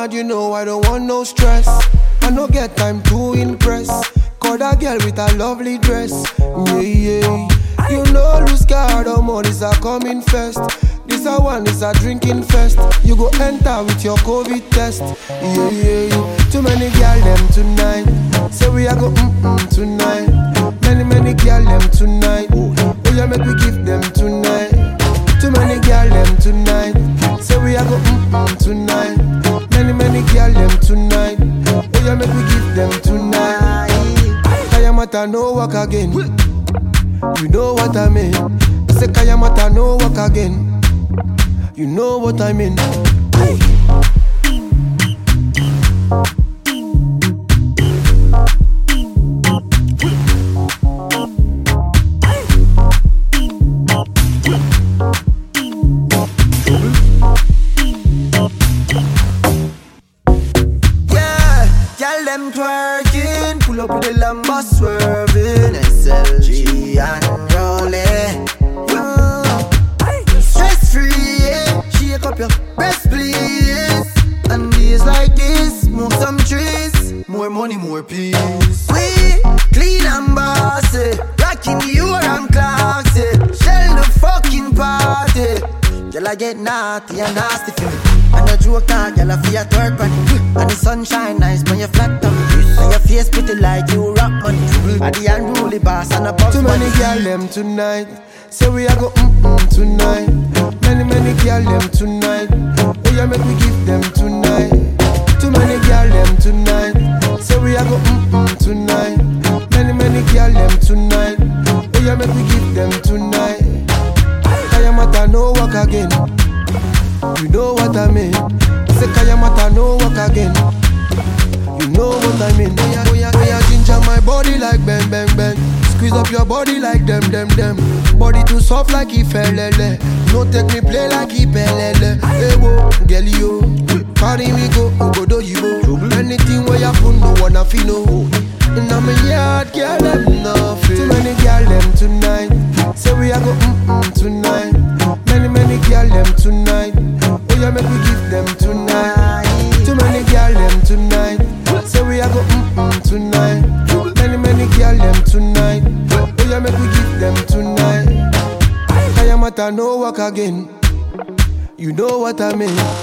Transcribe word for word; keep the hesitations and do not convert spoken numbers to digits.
yard, you know I don't want no stress. I no get time to impress. Call that girl with a lovely dress. Yeah, yeah. You know lose card or more, this a coming first. This a one, this a drinking fest. You go enter with your COVID test. Yeah, yeah, yeah. Too many girl them tonight. Say we a go mm-mm tonight. Many, many girl them tonight. Oh yeah, make we give them tonight. Too many girl them tonight. Say we a go mm-mm tonight. Many, many girl them tonight. Oh yeah, make we give them tonight. Kayamata no work again. You know what I mean. Say Kayamata no work again. You know what I mean. Yeah, y'all them twerking, pull up with the Lambo swerving, S L G and rolling. Stress free, yeah. Shake up your breast, please. And days like this, move some trees. More money, more peace. We clean and bossy, rocking you and classy. Shell the fucking party. Y'all I get naughty and nasty for me. And the joke out, y'all a fear twerk on it. And the sunshine nice when you flat tummy. And your face pretty like you rock money. And the unruly boss and a boss. Too many girl them tonight. Say we a go mm-mm tonight. Many, many girl them tonight. Oh yeah, make we give them tonight. Too many girl them tonight. Say we a go mm-mm tonight. Many, many girl them tonight. Oh yeah, make we give them tonight. Kayamata no work again. You know what I mean. Say Kayamata no work again. You know what I mean. Oh yeah, oh yeah, oh yeah, ginger my body like bang, bang, bang. Squeeze up your body like them, them, them. Body too soft like Ifelele. No take me play like Ipelele. Hey wo, girl yo, carry me go, go do you go. Anything where you put, no one a feel no. Inna me yard, girl them nothing. Too many girl them tonight. Say we a go mm-mm tonight. Many, many girl them tonight. Oh yeah, make we give them tonight. Too many girl them tonight. Say we a go mm-mm tonight. Many, many girl them tonight. Oh yeah, make we give them tonight. Kayamata no work again. You know what I mean.